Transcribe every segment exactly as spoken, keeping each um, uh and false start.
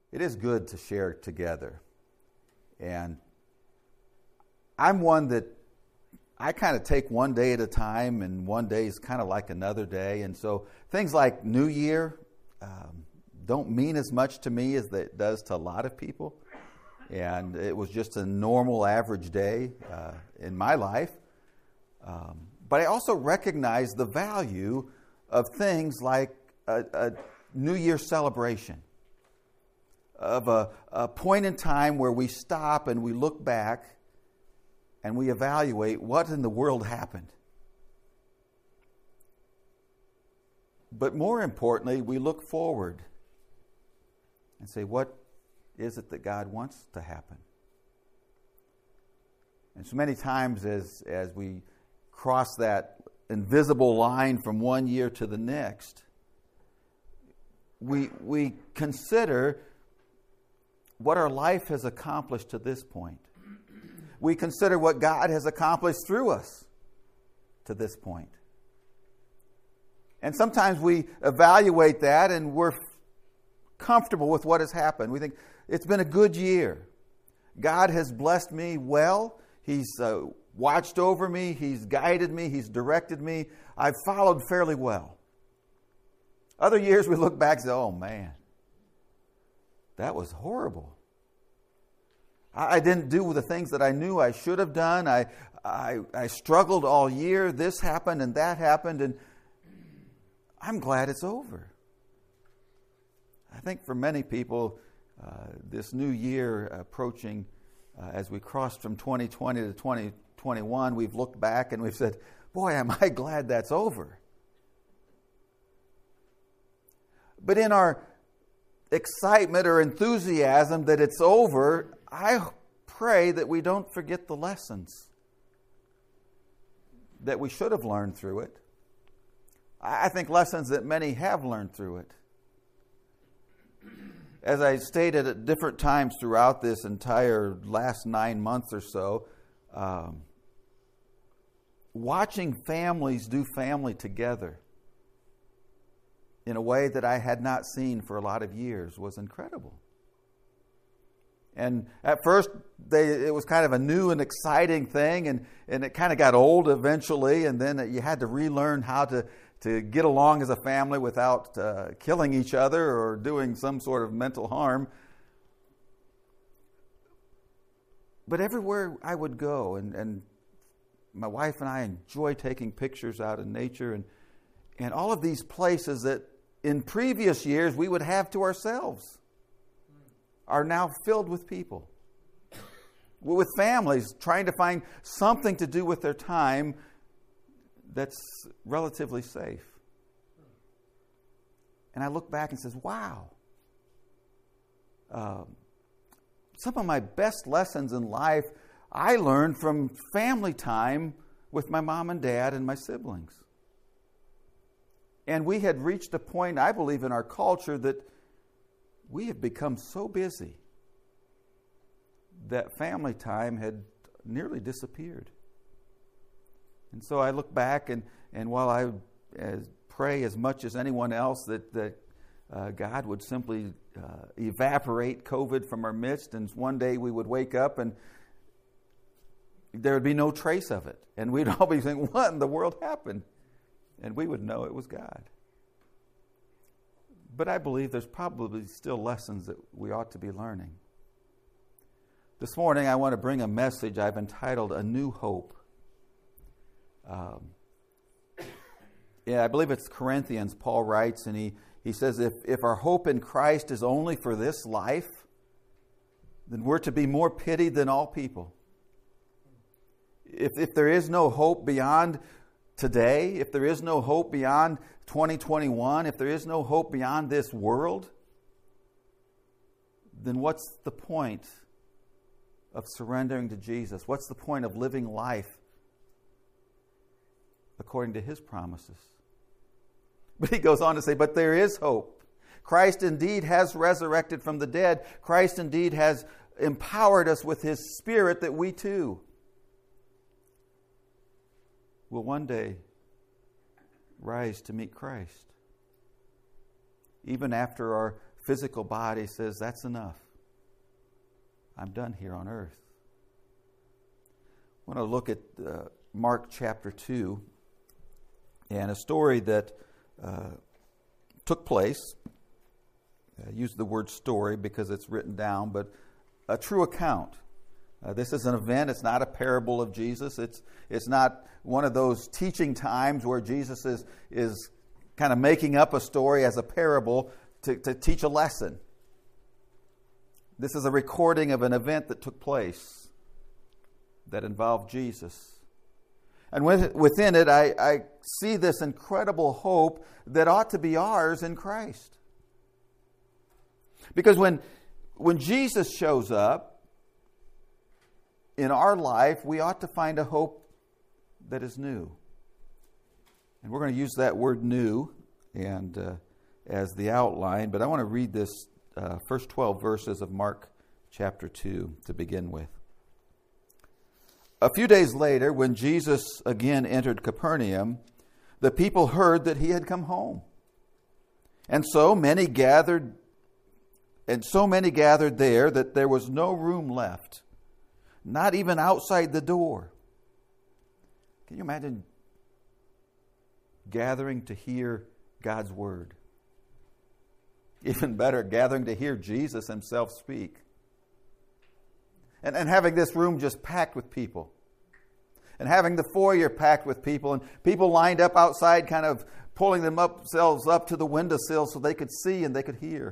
it is good to share together. And I'm one that I kind of take one day at a time, and one day is kind of like another day. And so things like New Year um, don't mean as much to me as it does to a lot of people. And it was just a normal, average day uh, in my life. Um, but I also recognize the value of things like a, a New Year celebration, of a, a point in time where we stop and we look back and we evaluate what in the world happened. But more importantly, we look forward and say, what is it that God wants to happen? And so many times as, as we cross that invisible line from one year to the next, we, we consider what our life has accomplished to this point. We consider what God has accomplished through us to this point. And sometimes we evaluate that and we're comfortable with what has happened. We think, it's been a good year. God has blessed me well. He's uh, watched over me. He's guided me. He's directed me. I've followed fairly well. Other years we look back and say, oh man, that was horrible. I didn't do the things that I knew I should have done. I, I, I struggled all year. This happened and that happened, and I'm glad it's over. I think for many people, uh, this new year approaching, uh, as we crossed from twenty twenty to twenty twenty-one, we've looked back and we've said, boy, am I glad that's over. But in our excitement or enthusiasm that it's over, I pray that we don't forget the lessons that we should have learned through it. I think lessons that many have learned through it. As I stated at different times throughout this entire last nine months or so, um, watching families do family together in a way that I had not seen for a lot of years was incredible. And at first, they, it was kind of a new and exciting thing, and, and it kind of got old eventually, and then you had to relearn how to, to get along as a family without uh, killing each other or doing some sort of mental harm. But everywhere I would go, and, and my wife and I enjoy taking pictures out in nature, and, and all of these places that in previous years we would have to ourselves are now filled with people, with families trying to find something to do with their time that's relatively safe. And I look back and says, wow, um, some of my best lessons in life I learned from family time with my mom and dad and my siblings. And we had reached a point, I believe, in our culture that we have become so busy that family time had nearly disappeared. And so I look back, and, and while I as, pray as much as anyone else that, that uh, God would simply uh, evaporate COVID from our midst, and one day we would wake up and there would be no trace of it. And we'd all be thinking, what in the world happened? And we would know it was God. But I believe there's probably still lessons that we ought to be learning. This morning I want to bring a message I've entitled A New Hope. Um, yeah, I believe it's Corinthians, Paul writes, and he, he says, if, if our hope in Christ is only for this life, then we're to be more pitied than all people. If, if there is no hope beyond today, if there is no hope beyond twenty twenty-one, if there is no hope beyond this world, then what's the point of surrendering to Jesus? What's the point of living life according to His promises? But he goes on to say, but there is hope. Christ indeed has resurrected from the dead. Christ indeed has empowered us with His Spirit that we too will one day rise to meet Christ. Even after our physical body says, that's enough. I'm done here on earth. I want to look at uh, Mark chapter two and a story that uh, took place. I use the word story because it's written down, but a true account. Uh, this is an event. It's not a parable of Jesus. It's it's not one of those teaching times where Jesus is is kind of making up a story as a parable to, to teach a lesson. This is a recording of an event that took place that involved Jesus. And with, within it, I, I see this incredible hope that ought to be ours in Christ. Because when, when Jesus shows up in our life, we ought to find a hope that is new. And we're going to use that word new and uh, as the outline, but I want to read this uh, first twelve verses of Mark chapter two to begin with. A few days later, when Jesus again entered Capernaum, the people heard that he had come home. And so many gathered And so many gathered there that there was no room left, not even outside the door. Can you imagine gathering to hear God's word? Even better, gathering to hear Jesus himself speak. And, and having this room just packed with people. And having the foyer packed with people. And people lined up outside, kind of pulling themselves up to the windowsill so they could see and they could hear.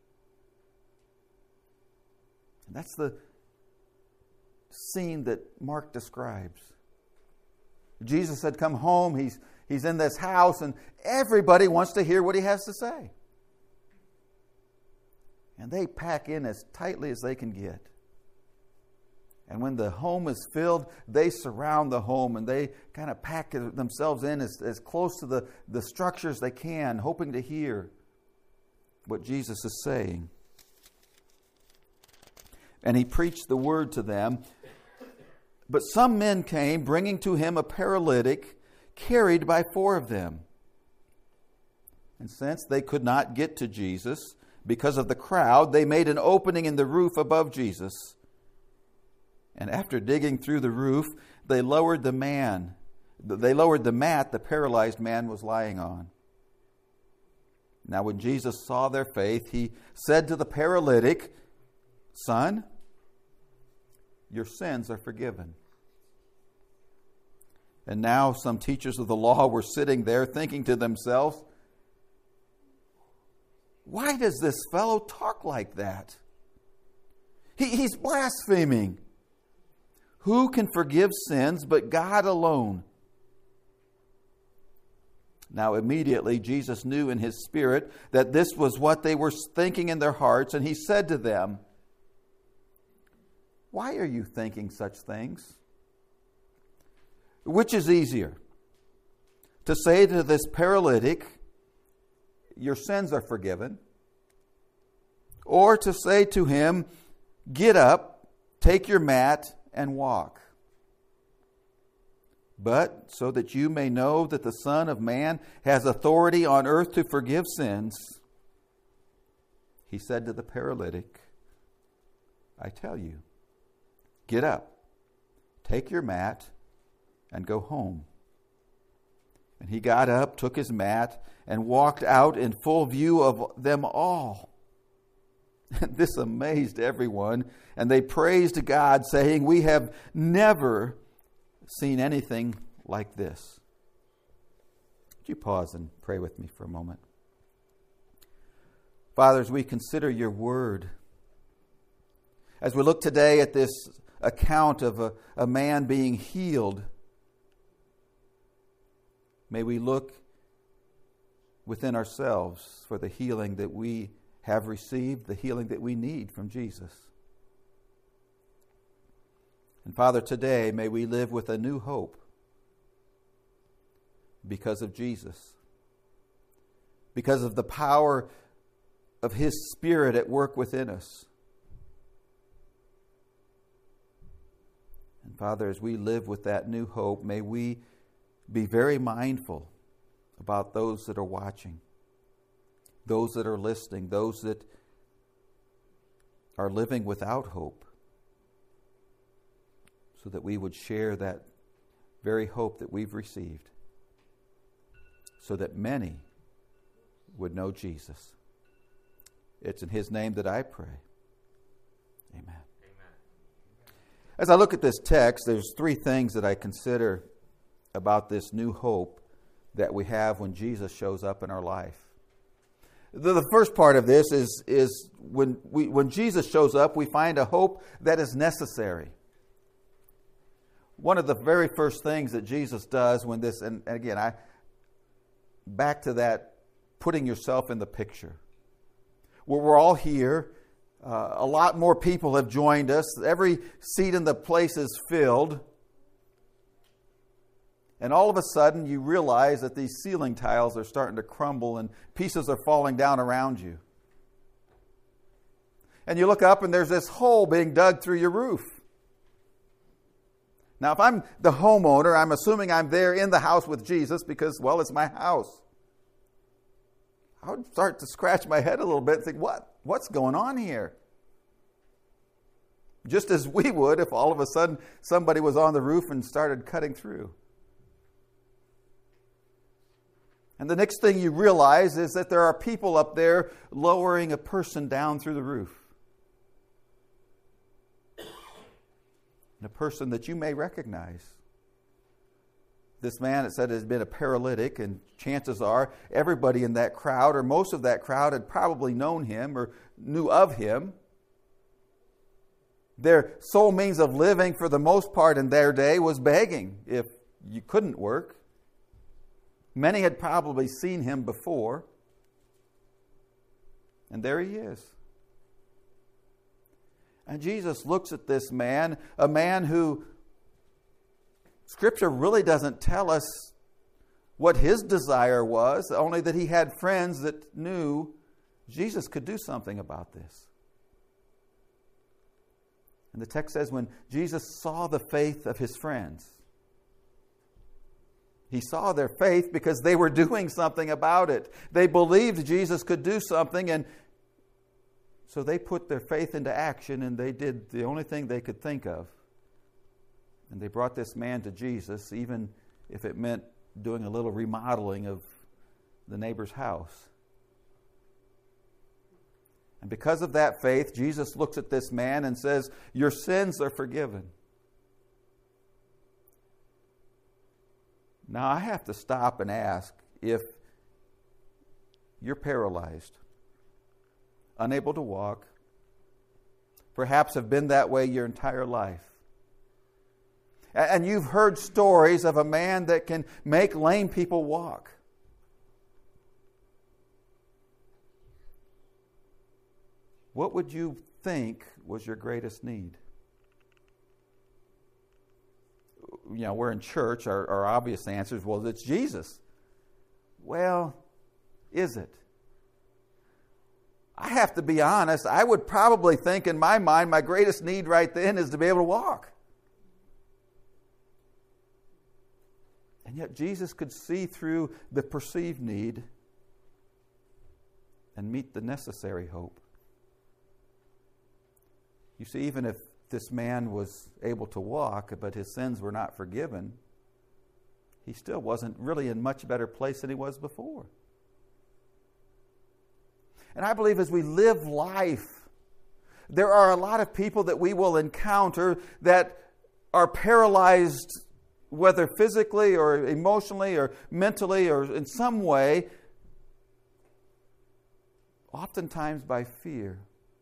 And that's the scene that Mark describes. Jesus had come home. He's, he's in this house, and everybody wants to hear what he has to say. And they pack in as tightly as they can get. And when the home is filled, they surround the home, and they kind of pack themselves in as, as close to the, the structures they can, hoping to hear what Jesus is saying. And he preached the word to them. But some men came, bringing to him a paralytic, carried by four of them. And since they could not get to Jesus because of the crowd, they made an opening in the roof above Jesus. And after digging through the roof, they lowered the man. They lowered the mat the paralyzed man was lying on. Now when Jesus saw their faith, he said to the paralytic, "Son, your sins are forgiven." And now some teachers of the law were sitting there thinking to themselves, "Why does this fellow talk like that? He, he's blaspheming. Who can forgive sins but God alone?" Now immediately Jesus knew in his spirit that this was what they were thinking in their hearts, and he said to them, "Why are you thinking such things? Which is easier, to say to this paralytic, 'Your sins are forgiven,' or to say to him, 'Get up, take your mat, and walk'? But so that you may know that the Son of Man has authority on earth to forgive sins," he said to the paralytic, "I tell you, get up, take your mat, and go home." And he got up, took his mat, and walked out in full view of them all. And this amazed everyone, and they praised God, saying, "We have never seen anything like this." Would you pause and pray with me for a moment? Father, as we consider your word, as we look today at this account of a, a man being healed, may we look within ourselves for the healing that we have received, the healing that we need from Jesus. And Father, today may we live with a new hope because of Jesus, because of the power of his Spirit at work within us. And Father, as we live with that new hope, may we be very mindful about those that are watching, those that are listening, those that are living without hope, so that we would share that very hope that we've received, so that many would know Jesus. It's in His name that I pray. Amen. Amen. As I look at this text, there's three things that I consider about this new hope that we have when Jesus shows up in our life. The, the first part of this is, is when, we, when Jesus shows up, we find a hope that is necessary. One of the very first things that Jesus does when this, and, and again, I back to that putting yourself in the picture. Where we're all here, uh, a lot more people have joined us. Every seat in the place is filled. And all of a sudden you realize that these ceiling tiles are starting to crumble and pieces are falling down around you. And you look up and there's this hole being dug through your roof. Now, if I'm the homeowner, I'm assuming I'm there in the house with Jesus because, well, it's my house. I would start to scratch my head a little bit and think, what? What's going on here? Just as we would if all of a sudden somebody was on the roof and started cutting through. And the next thing you realize is that there are people up there lowering a person down through the roof. And a person that you may recognize. This man, it said, has been a paralytic, and chances are everybody in that crowd, or most of that crowd, had probably known him or knew of him. Their sole means of living, for the most part in their day, was begging if you couldn't work. Many had probably seen him before. And there he is. And Jesus looks at this man, a man who Scripture really doesn't tell us what his desire was, only that he had friends that knew Jesus could do something about this. And the text says when Jesus saw the faith of his friends, he saw their faith because they were doing something about it. They believed Jesus could do something, and so they put their faith into action, and they did the only thing they could think of. And they brought this man to Jesus, even if it meant doing a little remodeling of the neighbor's house. And because of that faith, Jesus looks at this man and says, "Your sins are forgiven." Now, I have to stop and ask, if you're paralyzed, unable to walk, perhaps have been that way your entire life, and you've heard stories of a man that can make lame people walk, what would you think was your greatest need? You know, we're in church, our, our obvious answer is, well, it's Jesus. Well, is it? I have to be honest, I would probably think in my mind my greatest need right then is to be able to walk. And yet Jesus could see through the perceived need and meet the necessary hope. You see, even if this man was able to walk, but his sins were not forgiven, he still wasn't really in much better place than he was before. And I believe as we live life, there are a lot of people that we will encounter that are paralyzed, whether physically or emotionally or mentally or in some way, oftentimes by fear.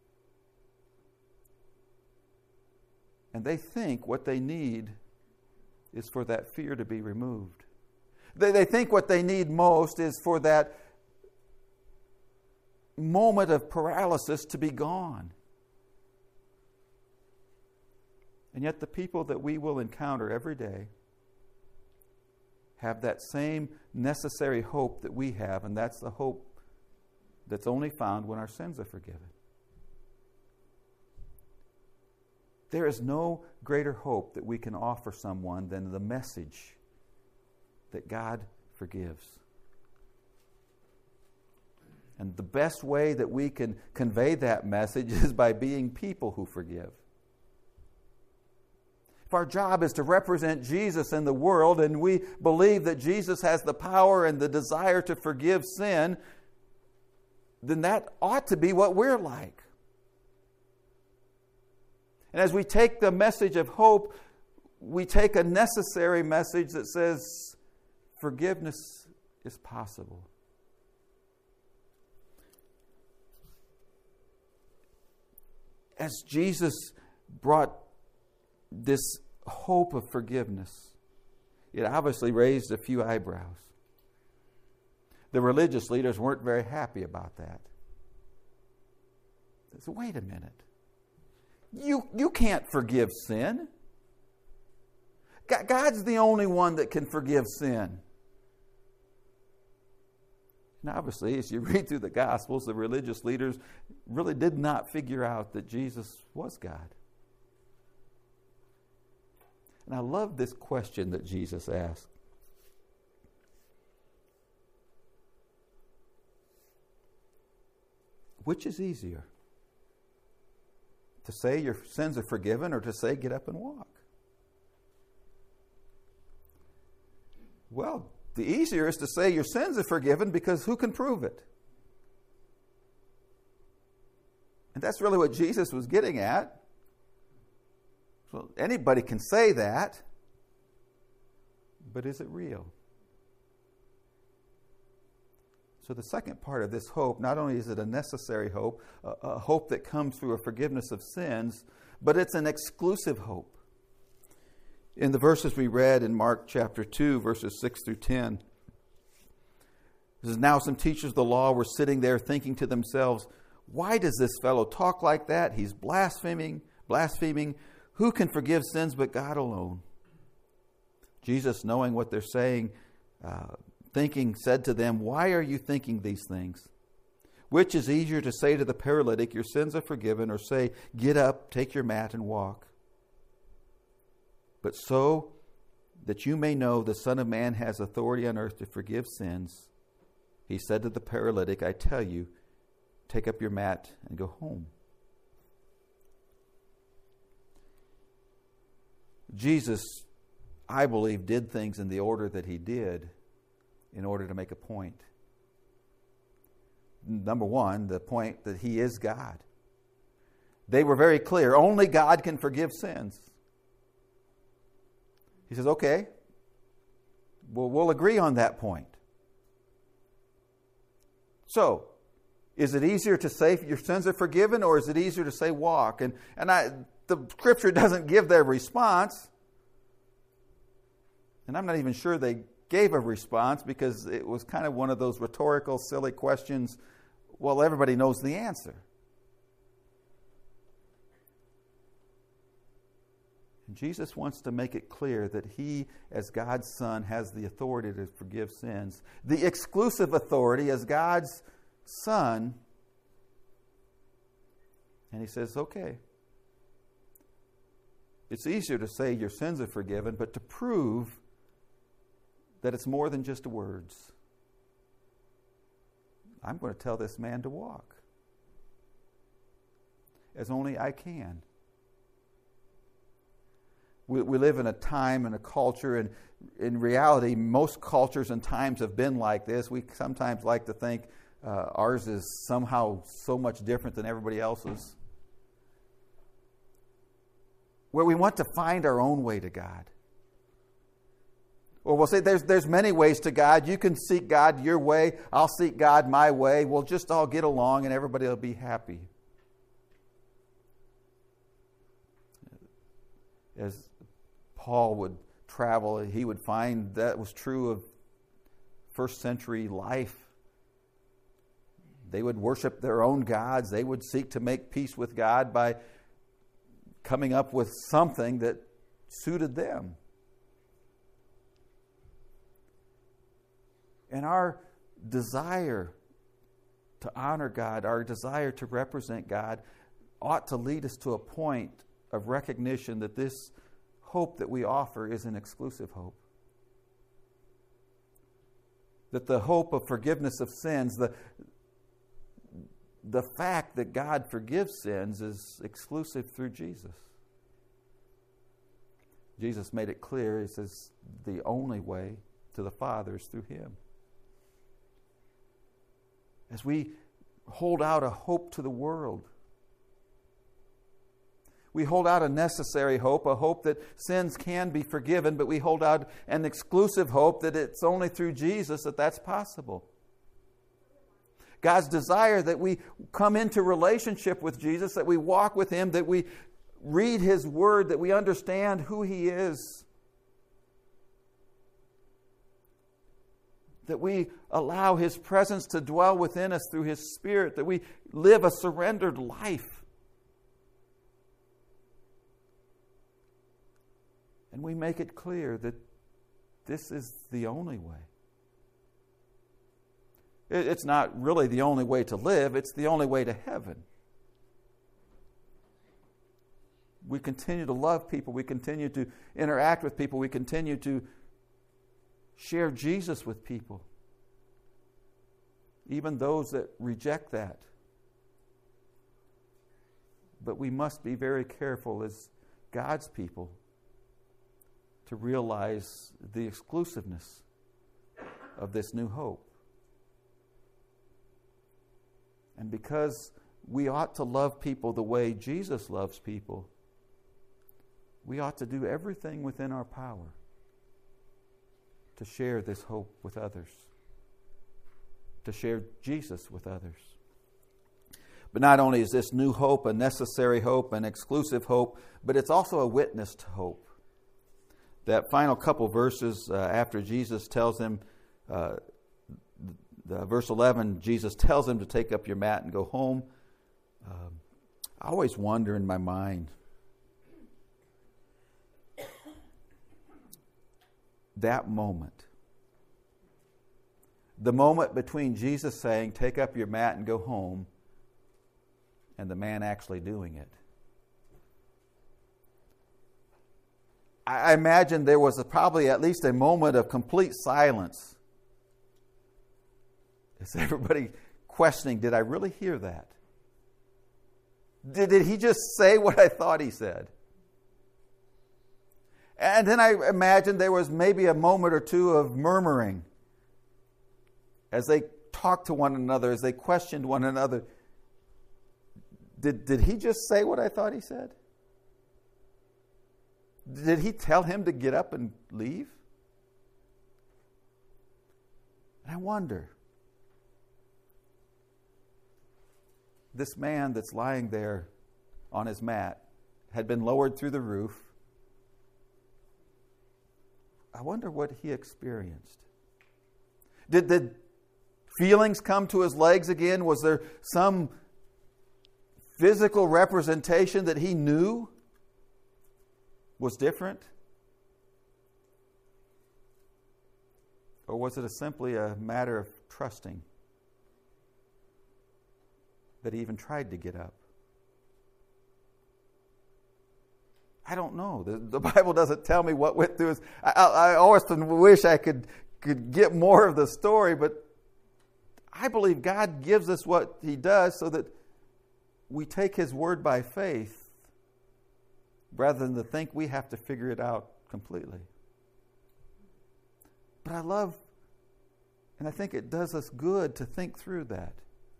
And they think what they need is for that fear to be removed. They, they think what they need most is for that moment of paralysis to be gone. And yet the people that we will encounter every day have that same necessary hope that we have, and that's the hope that's only found when our sins are forgiven. There is no greater hope that we can offer someone than the message that God forgives. And the best way that we can convey that message is by being people who forgive. If our job is to represent Jesus in the world, and we believe that Jesus has the power and the desire to forgive sin, then that ought to be what we're like. And as we take the message of hope, we take a necessary message that says forgiveness is possible. As Jesus brought this hope of forgiveness, it obviously raised a few eyebrows. The religious leaders weren't very happy about that. They said, wait a minute. You, you can't forgive sin. God's the only one that can forgive sin. And obviously, as you read through the Gospels, the religious leaders really did not figure out that Jesus was God. And I love this question that Jesus asked. Which is easier? To say your sins are forgiven, or to say get up and walk? Well, the easier is to say your sins are forgiven, because who can prove it? And that's really what Jesus was getting at. So anybody can say that, but is it real? So the second part of this hope, not only is it a necessary hope, a, a hope that comes through a forgiveness of sins, but it's an exclusive hope. In the verses we read in Mark chapter two, verses six through ten, it says, now some teachers of the law were sitting there thinking to themselves, why does this fellow talk like that? He's blaspheming, blaspheming. Who can forgive sins but God alone? Jesus, knowing what they're saying, uh, thinking, said to them, why are you thinking these things? Which is easier to say to the paralytic, your sins are forgiven, or say, get up, take your mat and walk? But so that you may know the Son of Man has authority on earth to forgive sins, he said to the paralytic, I tell you, take up your mat and go home. Jesus, I believe, did things in the order that he did in order to make a point. Number one, the point that he is God. They were very clear. Only God can forgive sins. He says, okay, well, we'll agree on that point. So, is it easier to say your sins are forgiven, or is it easier to say walk? And and I, the Scripture doesn't give their response. And I'm not even sure they gave a response, because it was kind of one of those rhetorical, silly questions. Well, everybody knows the answer. And Jesus wants to make it clear that he, as God's Son, has the authority to forgive sins. The exclusive authority as God's Son. And he says, okay, it's easier to say your sins are forgiven, but to prove that it's more than just words, I'm going to tell this man to walk, as only I can. We, we live in a time and a culture, and in reality, most cultures and times have been like this. We sometimes like to think uh, ours is somehow so much different than everybody else's, where we want to find our own way to God. Or we'll say there's, there's many ways to God. You can seek God your way. I'll seek God my way. We'll just all get along and everybody will be happy. As Paul would travel, he would find that was true of first century life. They would worship their own gods. They would seek to make peace with God by coming up with something that suited them. And our desire to honor God, our desire to represent God, ought to lead us to a point of recognition that this hope that we offer is an exclusive hope. That the hope of forgiveness of sins, the, the fact that God forgives sins is exclusive through Jesus. Jesus made it clear. He says the only way to the Father is through Him. As we hold out a hope to the world, we hold out a necessary hope, a hope that sins can be forgiven, but we hold out an exclusive hope that it's only through Jesus that that's possible. God's desire that we come into relationship with Jesus, that we walk with Him, that we read His Word, that we understand who He is, that we allow His presence to dwell within us through His Spirit, that we live a surrendered life. And we make it clear that this is the only way. It's not really the only way to live, it's the only way to heaven. We continue to love people, we continue to interact with people, we continue to share Jesus with people, even those that reject that. But we must be very careful as God's people to realize the exclusiveness of this new hope. And because we ought to love people the way Jesus loves people, we ought to do everything within our power to share this hope with others, to share Jesus with others. But not only is this new hope a necessary hope, an exclusive hope, but it's also a witness to hope. That final couple verses uh, after Jesus tells him, uh, the, verse eleven, Jesus tells him to take up your mat and go home. Um, I always wonder in my mind, that moment, the moment between Jesus saying, take up your mat and go home, and the man actually doing it. I imagine there was a, probably at least a moment of complete silence. Is everybody questioning, did I really hear that? Did, did he just say what I thought he said? And then I imagine there was maybe a moment or two of murmuring as they talked to one another, as they questioned one another. Did, did he just say what I thought he said? Did he tell him to get up and leave? And I wonder, this man that's lying there on his mat had been lowered through the roof. I wonder what he experienced. Did the feelings come to his legs again? Was there some physical representation that he knew was different? Or was it a simply a matter of trusting that he even tried to get up? I don't know. The, the Bible doesn't tell me what went through his... I, I often wish I could, could get more of the story, but I believe God gives us what He does so that we take His word by faith rather than to think we have to figure it out completely. But I love, and I think it does us good to think through that.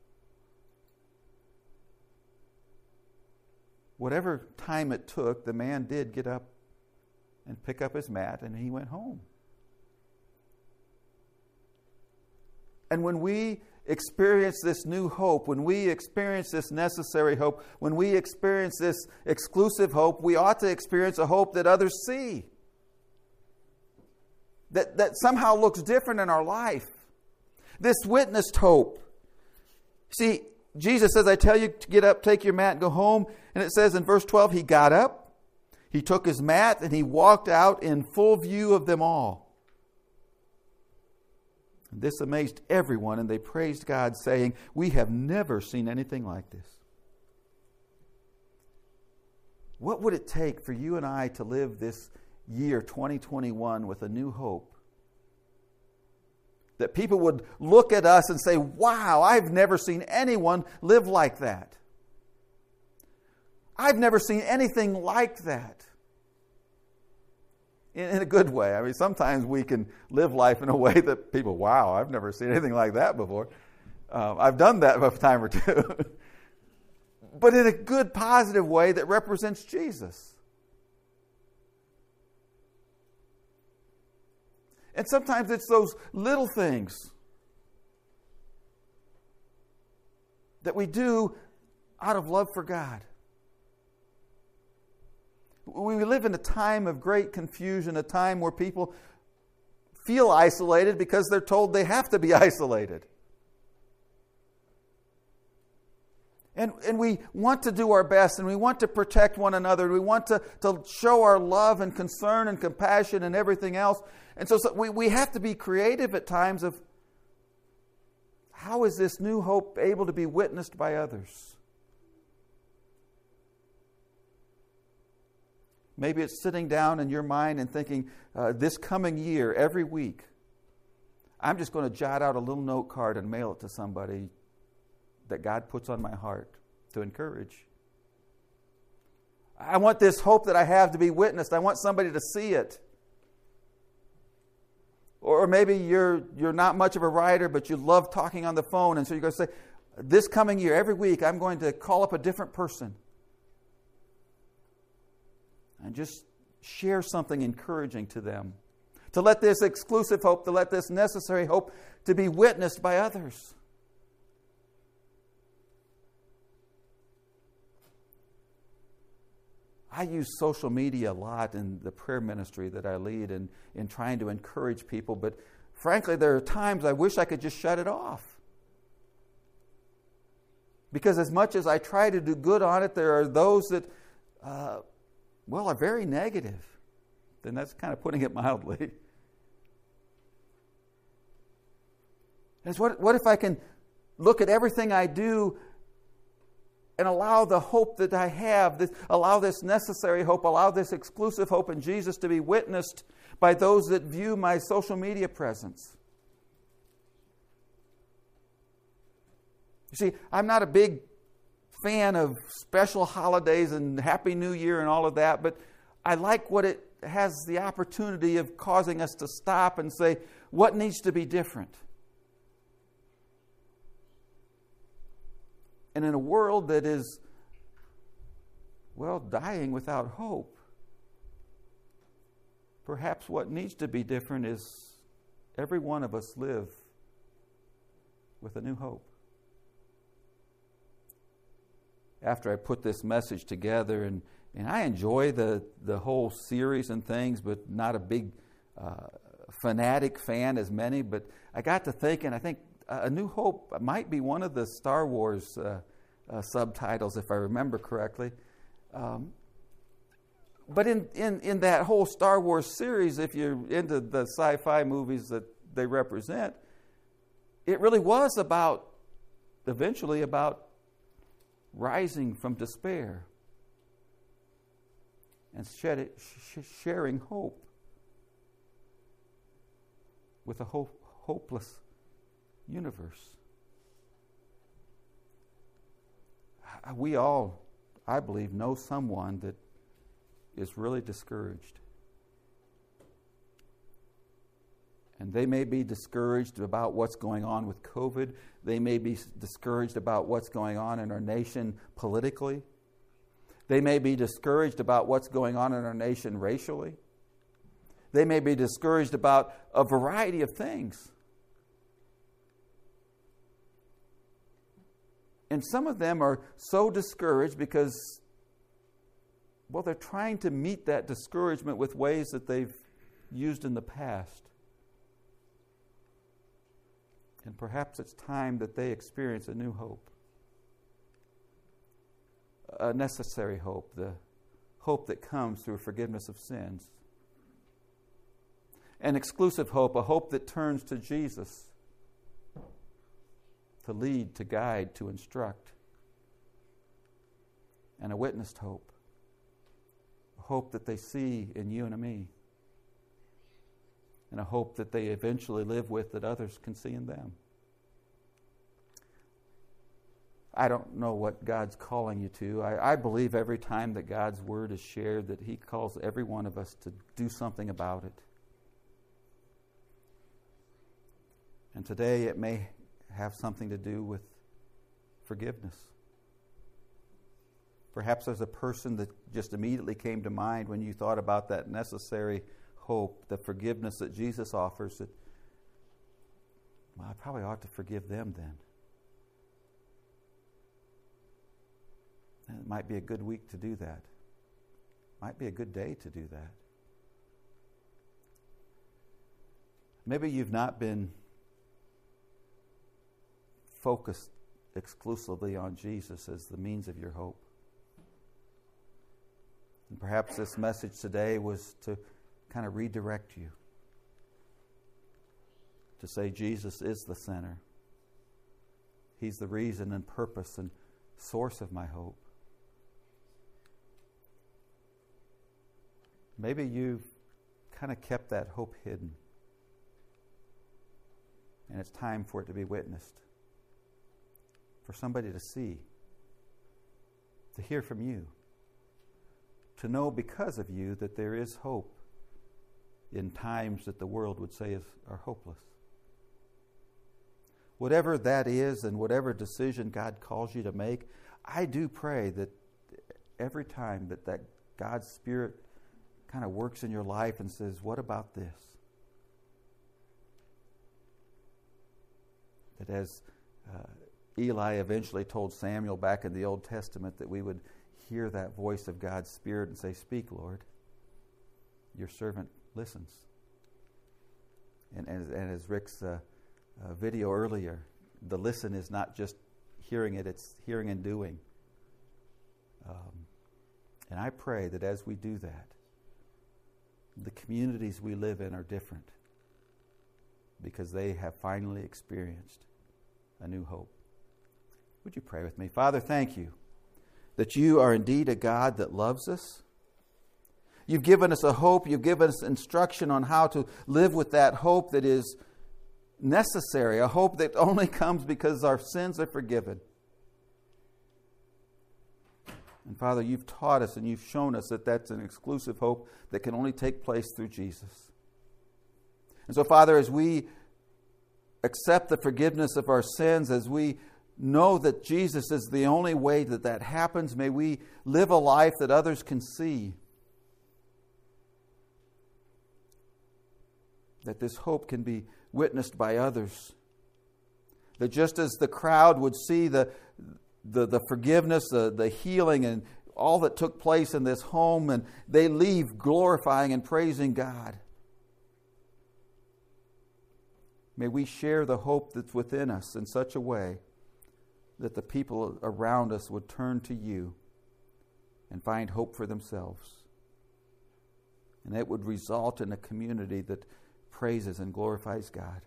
Whatever time it took, the man did get up and pick up his mat, and he went home. And when we experience this new hope, when we experience this necessary hope, when we experience this exclusive hope, we ought to experience a hope that others see. That, that somehow looks different in our life. This witnessed hope. See, Jesus says, I tell you to get up, take your mat, and go home. And it says in verse twelve, he got up, he took his mat, and he walked out in full view of them all. And this amazed everyone, and they praised God, saying, we have never seen anything like this. What would it take for you and I to live this year twenty twenty-one with a new hope? That people would look at us and say, wow, I've never seen anyone live like that. I've never seen anything like that. In, in a good way. I mean, sometimes we can live life in a way that people, wow, I've never seen anything like that before. Uh, I've done that a time or two. But in a good, positive way that represents Jesus. And sometimes it's those little things that we do out of love for God. We live in a time of great confusion, a time where people feel isolated because they're told they have to be isolated. And, and we want to do our best, and we want to protect one another. We want to, to show our love and concern and compassion and everything else. And so, so we, we have to be creative at times of how is this new hope able to be witnessed by others? Maybe it's sitting down in your mind and thinking, uh, this coming year, every week, I'm just going to jot out a little note card and mail it to somebody that God puts on my heart to encourage. I want this hope that I have to be witnessed. I want somebody to see it. Or maybe you're you're not much of a writer, but you love talking on the phone, and so you're going to say, this coming year, every week, I'm going to call up a different person and just share something encouraging to them. To let this exclusive hope, to let this necessary hope to be witnessed by others. I use social media a lot in the prayer ministry that I lead and in trying to encourage people, but frankly, there are times I wish I could just shut it off. Because as much as I try to do good on it, there are those that, uh, well, are very negative. Then that's kind of putting it mildly. And what, what if I can look at everything I do and allow the hope that I have, this, allow this necessary hope, allow this exclusive hope in Jesus to be witnessed by those that view my social media presence. You see, I'm not a big fan of special holidays and Happy New Year and all of that, but I like what it has the opportunity of causing us to stop and say, what needs to be different? And in a world that is, well, dying without hope, perhaps what needs to be different is every one of us live with a new hope. After I put this message together, and, and I enjoy the, the whole series and things, but not a big uh, fanatic fan as many, but I got to thinking, I think A New Hope might be one of the Star Wars uh, uh, subtitles, if I remember correctly. Um, but in, in, in that whole Star Wars series, if you're into the sci-fi movies that they represent, it really was about, eventually about rising from despair and shed, sh- sharing hope with a ho- hopeless universe. We all, I believe, know someone that is really discouraged. And they may be discouraged about what's going on with COVID. They may be discouraged about what's going on in our nation politically. They may be discouraged about what's going on in our nation racially. They may be discouraged about a variety of things. And some of them are so discouraged because, well, they're trying to meet that discouragement with ways that they've used in the past. And perhaps it's time that they experience a new hope. A necessary hope, the hope that comes through forgiveness of sins. An exclusive hope, a hope that turns to Jesus to lead, to guide, to instruct. And a witnessed hope, a hope that they see in you and in me. and a hope that they eventually live with that others can see in them. I don't know what God's calling you to. I, I believe every time that God's word is shared that He calls every one of us to do something about it. And today it may have something to do with forgiveness. Perhaps there's a person that just immediately came to mind when you thought about that necessary hope, the forgiveness that Jesus offers, that, well, I probably ought to forgive them then. And it might be a good week to do that. Might be a good day to do that. Maybe you've not been focused exclusively on Jesus as the means of your hope. And perhaps this message today was to kind of redirect you. To say Jesus is the center. He's the reason and purpose and source of my hope. Maybe you've kind of kept that hope hidden. And it's time for it to be witnessed. For somebody to see. To hear from you. To know because of you that there is hope in times that the world would say is, are hopeless. Whatever that is and whatever decision God calls you to make, I do pray that every time that, that God's Spirit kind of works in your life and says, what about this? That as uh, Eli eventually told Samuel back in the Old Testament, that we would hear that voice of God's Spirit and say, speak, Lord. Your servant listens. And, and, and as Rick's uh, uh, video earlier, the listen is not just hearing it, it's hearing and doing. Um, and I pray that as we do that, the communities we live in are different because they have finally experienced a new hope. Would you pray with me? Father, thank you that you are indeed a God that loves us. You've given us a hope. You've given us instruction on how to live with that hope that is necessary, a hope that only comes because our sins are forgiven. And Father, you've taught us and you've shown us that that's an exclusive hope that can only take place through Jesus. And so, Father, as we accept the forgiveness of our sins, as we know that Jesus is the only way that that happens, may we live a life that others can see. That this hope can be witnessed by others. That just as the crowd would see the The, the forgiveness, the, the healing, and all that took place in this home, and they leave glorifying and praising God. May we share the hope that's within us in such a way that the people around us would turn to you and find hope for themselves. And it would result in a community that praises and glorifies God.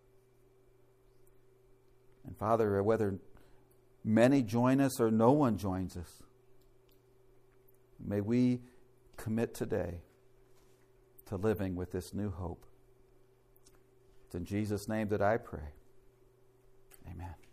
And Father, whether many join us or no one joins us, may we commit today to living with this new hope. It's in Jesus' name that I pray. Amen.